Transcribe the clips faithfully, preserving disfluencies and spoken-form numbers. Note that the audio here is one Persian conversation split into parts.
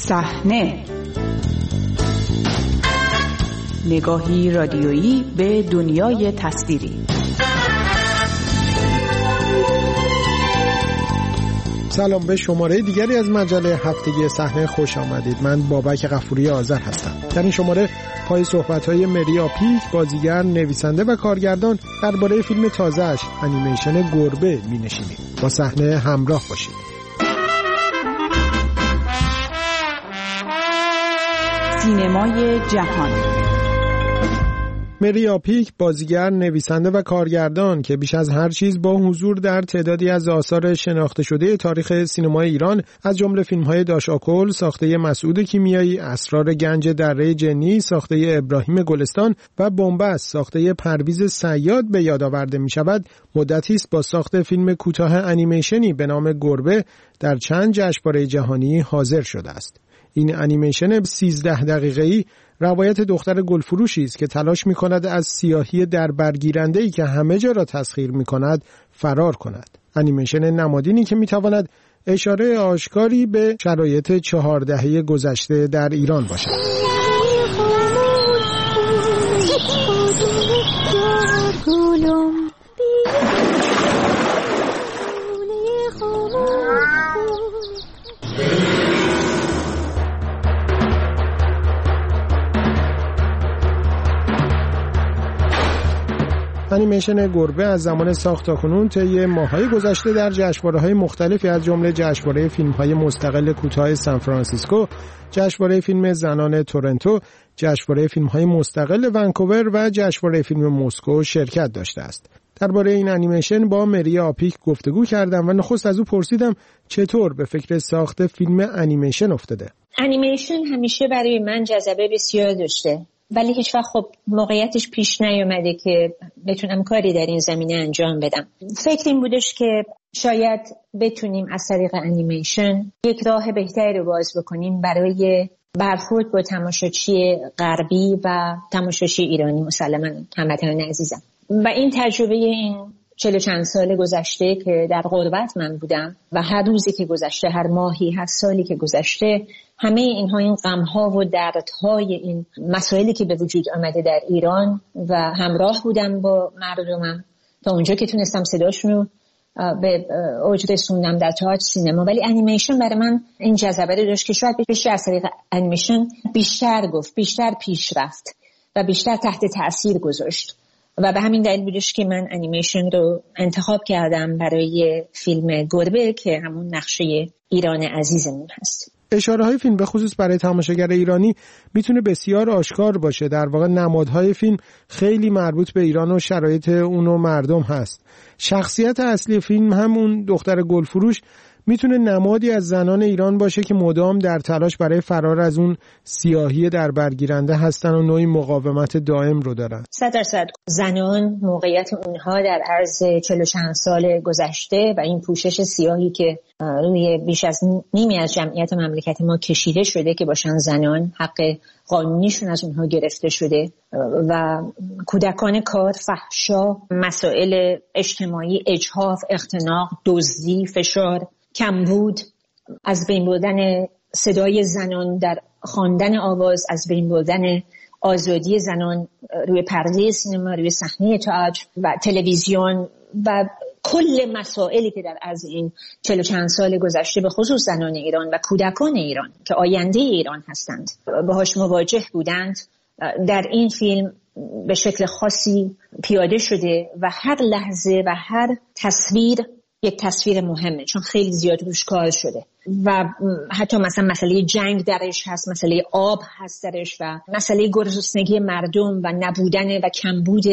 صحنه، نگاهی رادیویی به دنیای تصویری. سلام، به شماره دیگری از مجله هفتگی صحنه خوش آمدید. من بابک غفوری آذر هستم. در این شماره پای صحبت‌های مری آپیک، بازیگر، نویسنده و کارگردان درباره فیلم تازه‌اش انیمیشن گربه می‌نشینیم. با صحنه همراه باشید. سینمای جهان. مری آپیک، بازیگر، نویسنده و کارگردان که بیش از هر چیز با حضور در تعدادی از آثار شناخته شده تاریخ سینمای ایران از جمله فیلم‌های داشاکل ساخته مسعود کیمیایی، اسرار گنج دره جنی ساخته ابراهیم گلستان و بنبست ساخته پرویز صیاد به یاد آورده می‌شود، مدتی است با ساخت فیلم کوتاه انیمیشنی به نام گربه در چند جشنواره جهانی حاضر شده است. این انیمیشن سیزده دقیقه‌ای روایت دختر گلفروشی است که تلاش می‌کند از سیاهی در برگیرنده‌ای که همه جا را تسخیر می‌کند فرار کند. انیمیشن نمادینی که می‌تواند اشاره آشکاری به شرایط چهار دهه گذشته در ایران باشد. انیمیشن گربه از زمان ساخت تاکنون طی ماه‌های گذشته در جشنواره‌های مختلفی از جمله جشنواره فیلم‌های مستقل کوتاه سان فرانسیسکو، جشنواره فیلم زنان تورنتو، جشنواره فیلم‌های مستقل ونکوور و جشنواره فیلم مسکو شرکت داشته است. درباره این انیمیشن با مری آپیک گفتگو کردم و نخست از او پرسیدم چطور به فکر ساخت فیلم انیمیشن افتاده. انیمیشن همیشه برای من جذبه بسیار داشته، ولی هیچ وقت خب موقعیتش پیش نیومده که بتونم کاری در این زمینه انجام بدم. فکر این بودش که شاید بتونیم از طریق انیمیشن یک راه بهتری رو باز بکنیم برای برخورد با تماشاچی غربی و تماشاچی ایرانی، مسلماً هموطنان عزیزم. و این تجربه این چهل چند سال گذشته که در غربت من بودم و هر روزی که گذشته، هر ماهی، هر سالی که گذشته، همه اینها، این غم‌ها و دردهای این مسائلی که به وجود آمده در ایران و همراه بودم با مردمم تا اونجا که تونستم صداشون رو به اوج رسوندم در تئاتر، سینما. ولی انیمیشن برای من این جذبه رو داشت که شاید بشه از طریق انیمیشن بیشتر گفت، بیشتر پیش رفت و بیشتر تحت تأثیر گذاشت. و به همین دلیل بودش که من انیمیشن رو انتخاب کردم برای فیلم گربه که همون نقشه ایران عزیزمون هست. اشاره های فیلم به خصوص برای تماشاگر ایرانی میتونه بسیار آشکار باشه. در واقع نمادهای فیلم خیلی مربوط به ایران و شرایط اون و مردم هست. شخصیت اصلی فیلم همون دختر گلفروش میتونه نمادی از زنان ایران باشه که مدام در تلاش برای فرار از اون سیاهی در برگیرنده هستن و نوعی مقاومت دائم رو دارن. صد درصد زنان، موقعیت اونها در عرض چهل و چند سال گذشته و این پوشش سیاهی که روی بیش از نیمی از جمعیت مملکت ما کشیده شده که باشن زنان، حق قانونیشون از اونها گرفته شده و کودکان کار، فحشا، مسائل اجتماعی، اجحاف، اختناق، دزدی، فشار، کمبود، از بین بردن صدای زنان در خواندن آواز، از بین بردن آزادی زنان روی پرده سینما، روی صحنه تئاتر و تلویزیون و کل مسائلی که در از این چهل و چند سال گذشته به خصوص زنان ایران و کودکان ایران که آینده ایران هستند باهاش مواجه بودند، در این فیلم به شکل خاصی پیاده شده و هر لحظه و هر تصویر یک تصویر مهمه، چون خیلی زیاد روش کار شده و حتی مثلا مسئله جنگ درش هست، مسئله آب هست درش و مسئله گرسنگی مردم و نبودن و کمبود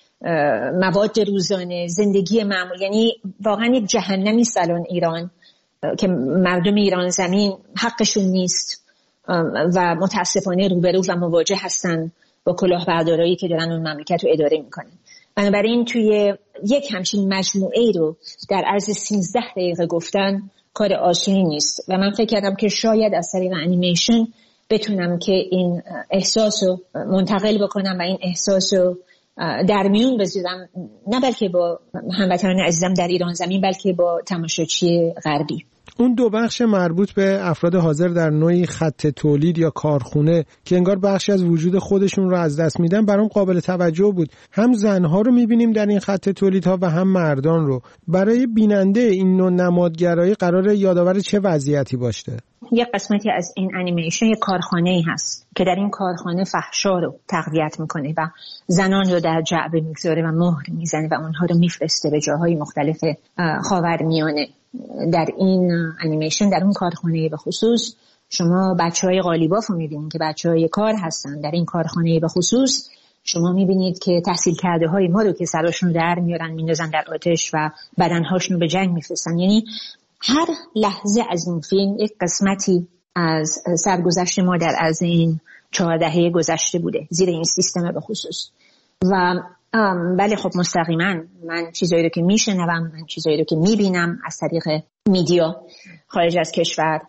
مواد روزانه، زندگی معمول. یعنی واقعا یک جهنمی است الان ایران که مردم ایران زمین حقشون نیست و متاسفانه روبرو و مواجه هستن با کلاهبردارایی که دارن اون مملکت رو اداره میکنن. بنابراین توی یک همچین مجموعه رو در عرض سیزده دقیقه گفتن کار آسونی نیست و من فکر کردم که شاید از طریق انیمیشن بتونم که این احساس رو منتقل بکنم و این احساس رو در میون بذارم، نه بلکه با هموطنان عزیزم در ایران زمین، بلکه با تماشاچی غربی. اون دو بخش مربوط به افراد حاضر در نوعی خط تولید یا کارخونه که انگار بخشی از وجود خودشون رو از دست میدن برام قابل توجه بود. هم زنها رو میبینیم در این خط تولیدها و هم مردان رو. برای بیننده این نوع نمادگرایی قراره یادآور چه وضعیتی باشه؟ یک قسمتی از این انیمیشن یک کارخانه‌ای هست که در این کارخانه فحشا رو تقویت میکنه و زنان رو در جعبه میگذاره و مهر میزنه و اونها رو میفرسته به جاهای مختلف خاورمیانه. در این انیمیشن در اون کارخانه به خصوص شما بچهای قالیباف رو میبینید که بچهای کار هستن. در این کارخانه به خصوص شما میبینید که تحصیل کرده های ما رو که سراشون در میارن میندازن در آتش و بدنهاشون رو به جنگ میفرستن. یعنی هر لحظه از این فیلم یک قسمتی از سرگذشت ما در از این چهار دهه گذشته بوده زیر این سیستم به خصوص. و بله خب مستقیما من چیزایی رو که میشنوم، من چیزایی رو که میبینم از طریق میدیا خارج از کشور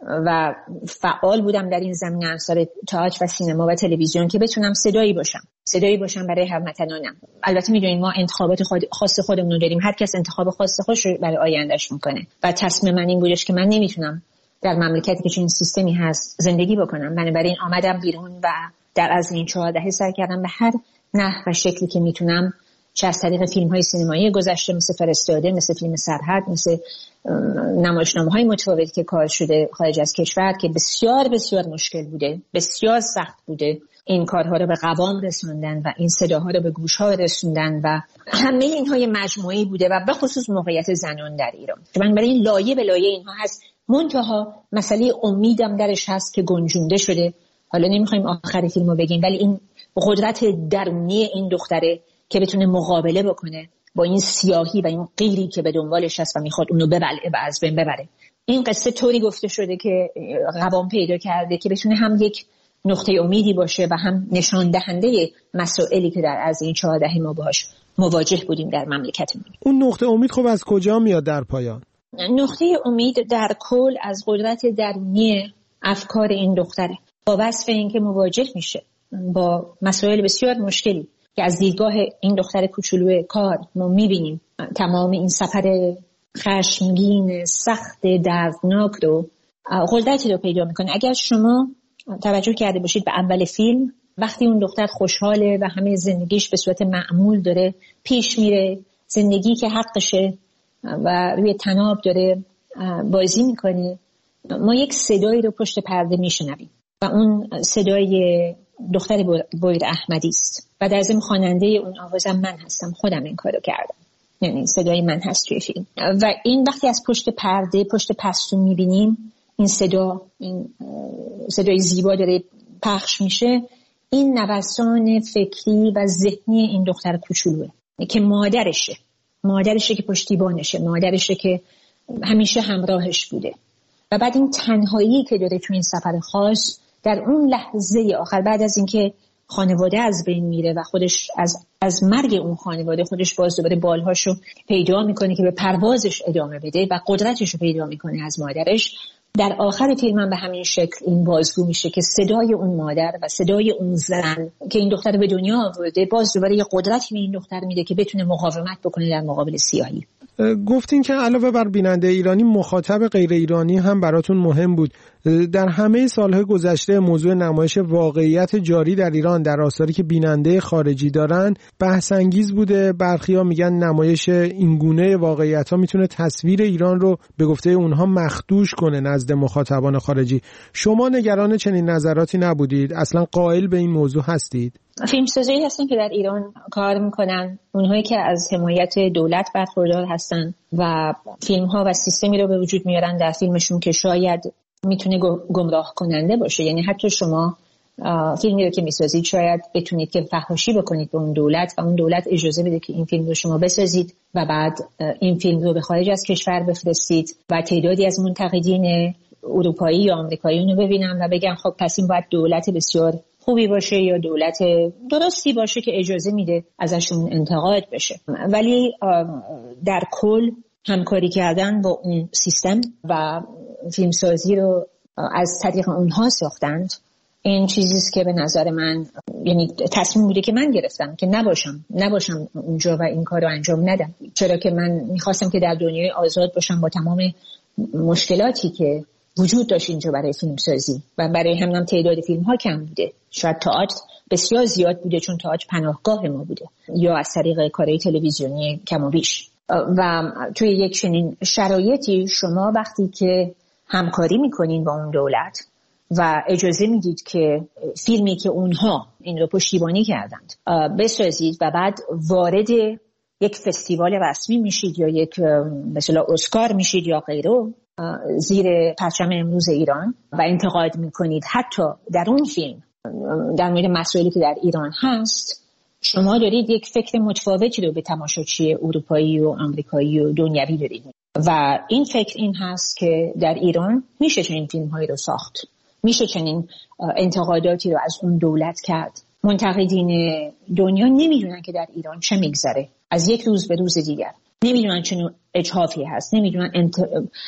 و فعال بودم در این زمینه امثال تئاتر و سینما و تلویزیون که بتونم صدایی باشم صدایی باشم برای هموطنانم. البته میدونید ما انتخابات خود خاص خودمون رو داریم، هر کس انتخاب خاص خودش رو برای آیندهش میکنه و تصمیم من این بودش که من نمیتونم در مملکتی که چنین سیستمی هست زندگی بکنم. بنابراین آمدم بیرون و در از این چهار دهه سعی کردم به هر نحو و شکلی که میتونم، چه از طریق فیلم‌های سینمایی گذشته مثل فرستاده، مثل فیلم سرحد، مثل نمایشنامه‌های متفاوتی که کار شده خارج از کشور که بسیار بسیار مشکل بوده، بسیار سخت بوده، این کارها رو به قوام رسوندن و این صداها رو به گوش‌ها رسوندن و همه اینها یه مجموعه‌ای بوده و به خصوص موقعیت زنان در ایران. من برای این لایه به لایه اینها هست. منتها مسئله امیدم درش هست که گنجونده شده. حالا نمی‌خوایم آخر فیلمو بگیم، ولی این قدرت درونی این دختره که بتونه مقابله بکنه با این سیاهی و این قیری که به دنبالش هست و میخواد اونو ببلعه و از بین ببره. این قصه طوری گفته شده که قوام پیدا کرده که بتونه هم یک نقطه امیدی باشه و هم نشان دهنده مسائلی که در از این چهار دهه ما باهاش مواجه بودیم در مملکتمون. اون نقطه امید خب از کجا میاد در پایان؟ نقطه امید در کل از قدرت درونی افکار این دختره با وصف این که مواجه میشه با مسائل بسیار مشکلی که از دیدگاه این دختر کوچولو کار ما میبینیم. تمام این سفر خشمگین سخت دردناک رو قدرتی رو پیدا میکنه. اگر شما توجه کرده باشید به اول فیلم، وقتی اون دختر خوشحاله و همه زندگیش به صورت معمول داره پیش میره، زندگی که حقشه و روی تناب داره بازی میکنه، ما یک صدایی رو پشت پرده میشنویم و اون صدای دختر بویر احمدی است و در ضمن خواننده اون آوازم من هستم، خودم این کارو کردم، یعنی صدای من هست توی فیلم. و این وقتی از پشت پرده پشت پستون میبینیم این صدا، این صدای زیبا داره پخش میشه، این نوسان فکری و ذهنی این دختر کوچولوه که مادرشه مادرشه که پشتیبانشه، مادرشه که همیشه همراهش بوده. و بعد این تنهایی که داره توی این سفر خاص در اون لحظه آخر بعد از اینکه خانواده از بین میره و خودش از از مرگ اون خانواده خودش باز دوباره بالهاشو پیدا میکنه که به پروازش ادامه بده و قدرتشو پیدا میکنه از مادرش. در آخر فیلم هم به همین شکل این بازگو میشه که صدای اون مادر و صدای اون زن که این دختر به دنیا آورده باز دوباره یه قدرتی به این دختر میده که بتونه مقاومت بکنه در مقابل سیاهی. گفتین که علاوه بر بیننده ایرانی مخاطب غیر ایرانی هم براتون مهم بود. در همه سالهای گذشته موضوع نمایش واقعیت جاری در ایران در آثاری که بیننده خارجی دارن بحث انگیز بوده. برخیا میگن نمایش اینگونه واقعیت‌ها میتونه تصویر ایران رو به گفته اونها مخدوش کنه نزد مخاطبان خارجی. شما نگران چنین نظراتی نبودید؟ اصلا قائل به این موضوع هستید؟ فیلمسازایی هستن که در ایران کار میکنن، اونهایی که از حمایت دولت برخوردار هستن و فیلم ها و سیستمی رو به وجود میارن در فیلمشون که شاید میتونه گمراه کننده باشه. یعنی حتی شما فیلمی رو که میسازید شاید بتونید که فحاشی بکنید به اون دولت و اون دولت اجازه بده که این فیلم رو شما بسازید و بعد این فیلم رو به خارج از کشور بفرستید و تعدادی از منتقدین اروپایی یا آمریکایی اون رو ببینن و بگن خب پس این باید دولت بسیار خوبی باشه یا دولت درستی باشه که اجازه میده ازشون انتقاد بشه. ولی در کل همکاری کردن با اون سیستم و فیلمسازی رو از طریق اونها ساختند، این چیزیست که به نظر من یعنی تصمیم بوده که من گرفتم که نباشم نباشم اونجا و این کار رو انجام ندم، چرا که من میخواستم که در دنیای آزاد باشم با تمام مشکلاتی که وجود داشت اینجا برای فیلم سازی و برای همین تعداد فیلم ها کم بوده. شاید تئاتر بسیار زیاد بوده چون تئاتر پناهگاه ما بوده، یا از طریق کارهای تلویزیونی کم و بیش. و توی یک چنین شرایطی شما وقتی که همکاری میکنین با اون دولت و اجازه میدید که فیلمی که اونها این رو پشتیبانی کردند بسازید و بعد وارد یک فستیوال رسمی میشید یا یک مثلا اسکار میشید یا غیره زیر پرچم امروز ایران و انتقاد میکنید حتی در اون فیلم در مورد مسائلی که در ایران هست، شما دارید یک فکر متفاوتی رو به تماشاچی اروپایی و آمریکایی و دنیوی دارید و این فکر این هست که در ایران میشه چنین فیلم هایی رو ساخت، میشه چنین انتقاداتی رو از اون دولت کرد. منتقدین دنیا نمیدونن که در ایران چه میگذره از یک روز به روز دیگر، نمیدونن چه اجحافی هست، نمیدونن انت...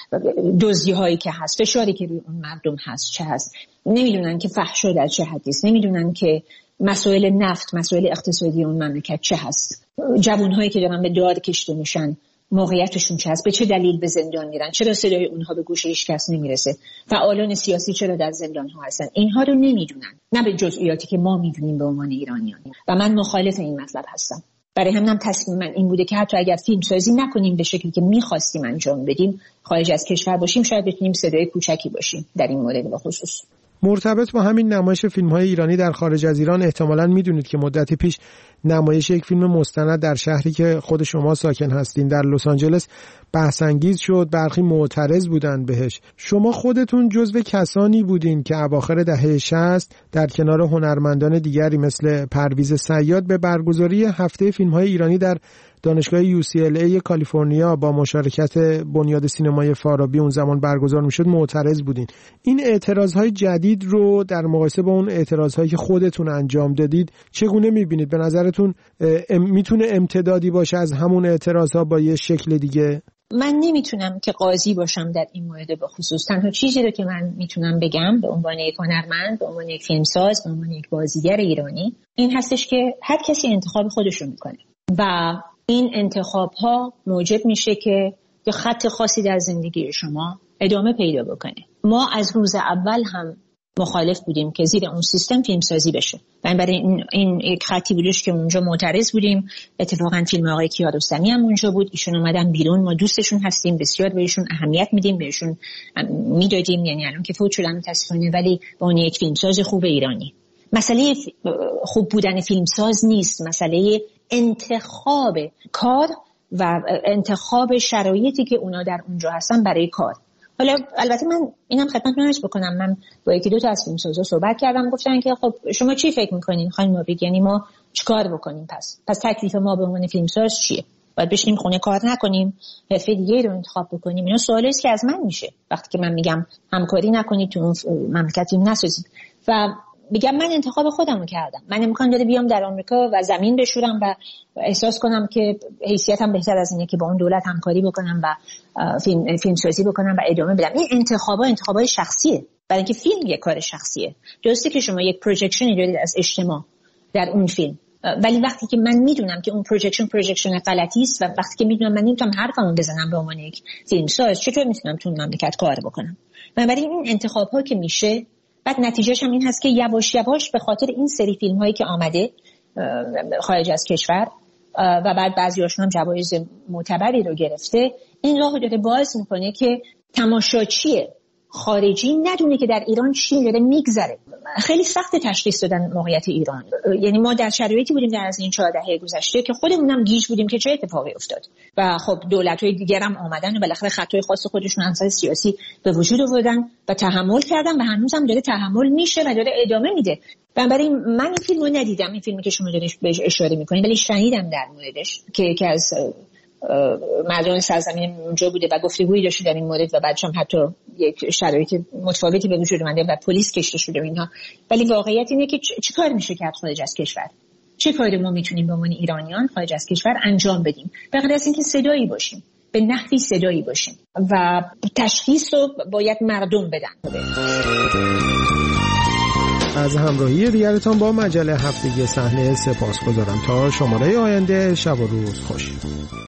دزدی هایی که هست، فشاری که روی اون مردم هست چه هست، نمیدونن که فحشا در چه حدی است، نمیدونن که مسائل نفت، مسائل اقتصادی اون مملکت چه هست، جوانهایی که دارن به داد کشته میشن موقعیتشون چه هست، به چه دلیل به زندان میرن، چرا صدای اونها به گوش هیچ کس نمیرسه، فعالان سیاسی چرا در زندان ها هستن. اینها رو نمیدونن، نه به جزئیاتی که ما میدونیم به عنوان ایرانیان و من مخالف این مطلب هستم. برای همینم تصمیم من این بوده که حتی اگر فیلم سازی نکنیم به شکلی که می‌خواستیم انجام بدیم، خارج از کشور باشیم، شاید بتونیم صدای کوچکی باشیم در این مورد به خصوص. مرتبط با همین نمایش فیلم‌های ایرانی در خارج از ایران، احتمالاً می‌دونید که مدتی پیش نمایش یک فیلم مستند در شهری که خود شما ساکن هستین در لس آنجلس بحث انگیز شد، برخی معترض بودند بهش. شما خودتون جزو کسانی بودین که اواخر دهه شصت در کنار هنرمندان دیگری مثل پرویز صیاد به برگزاری هفته فیلم‌های ایرانی در دانشگاه یو سی ال ای کالیفرنیا با مشارکت بنیاد سینمای فارابی اون زمان برگزار میشد معترض بودین. این اعتراضهای جدید رو در مقایسه با اون اعتراضهایی که خودتون انجام دادید چگونه میبینید؟ به نظرتون میتونه امتدادی باشه از همون اعتراضها با یه شکل دیگه؟ من نمیتونم که قاضی باشم در این مورد به خصوص. تنها چیزی رو که من میتونم بگم به عنوان یک هنرمند، به عنوان یک فیلمساز، به عنوان یک بازیگر ایرانی این هستش که هر کسی انتخاب خودش رو میکنه و این انتخاب ها موجب میشه که یه خط خاصی در زندگی شما ادامه پیدا بکنه. ما از روز اول هم مخالف بودیم که زیر اون سیستم فیلم سازی بشه. برای این این یک خطی بودش که اونجا معترض بودیم. اتفاقا فیلم آقای کیارستمی هم اونجا بود. ایشون اومدن بیرون، ما دوستشون هستیم، بسیار بهشون اهمیت میدیم، بهشون میدادیم، یعنی الان که فوت شدن متاسفانه، ولی با اون یک فیلمساز خوب ایرانی. مسئله خوب بودن فیلمساز نیست، مسئله انتخاب کار و انتخاب شرایطی که اونا در اونجا هستن برای کار. حالا البته من اینم خدمتتون عرض بکنم، من با یکی دو تا از فیلمسازا صحبت کردم، گفتن که خب شما چی فکر می‌کنین خانم مابیگ، یعنی ما چیکار بکنیم؟ پس پس تکلیف ما به عنوان فیلمساز چیه؟ باید بشینیم خونه کار نکنیم، حرفه دیگه رو انتخاب بکنیم؟ اینا سوالی است که از من میشه وقتی که من میگم همکاری نکنید تو مملکت فیلم نسازید. و میگم من انتخاب خودم رو کردم. من امکان داره بیام در آمریکا و زمین بشورم و احساس کنم که حیثیتم بهتر از اینه که با اون دولت همکاری بکنم و فیلم فیلم سازی بکنم و ادامه بدم. این انتخابا انتخابای شخصیه، برای اینکه فیلم یک کار شخصیه. درسته که شما یک پروژکشنی دارید از اجتماع در اون فیلم، ولی وقتی که من میدونم که اون پروژکشن پروژکشن غلطی است و وقتی که میدونم من نمیتونم حرفمو بزنم به عنوان یک فیلمساز، چطور میتونم تو مملکت کار بکنم؟ بنابراین این انتخاب‌ها که میشه، بعد نتیجهش هم این هست که یواش یواش به خاطر این سری فیلم هایی که آمده خارج از کشور و بعد بعضیاشون هم جوایز معتبری رو گرفته، این راه رو داره باز میکنه که تماشاچی خارجی ندونه که در ایران چی داره میگذره. خیلی سخت تشخیص دادن موقعیت ایران. یعنی ما در شرایطی بودیم در از این چهار دهه گذشته که خودمون هم گیج بودیم که چه اتفاقی افتاد و خب دولت‌های دیگر هم آمدن و بالاخره خطای خاص خودشون انصار سیاسی به وجود آوردن و تحمل کردن و هنوز هم داره تحمل میشه و داره ادامه میده. بنابراین من این فیلمو ندیدم، این فیلمی که شما دارید بهش اشاره میکنید، ولی شنیدم در موردش که یکی از مردم سرزمین اونجا بوده و گفتگویی داشته در این مورد و بعدش هم حتی یک شرایط متفاوتی به وجود اومده و پلیس کشته شده و اینها. ولی واقعیت اینه که چه کار میشه کرد خارج از کشور؟ چه کاری ما میتونیم به عنوان ایرانیان خارج از کشور انجام بدیم؟ به غیر از اینکه صدایی باشیم، به نحوی صدایی باشیم و تشخیص رو باید مردم بدن. از همراهی دیگرتان با مجله هفتگی صحنه سپاسگزارم. تا شماره آینده، شب و روز خوش.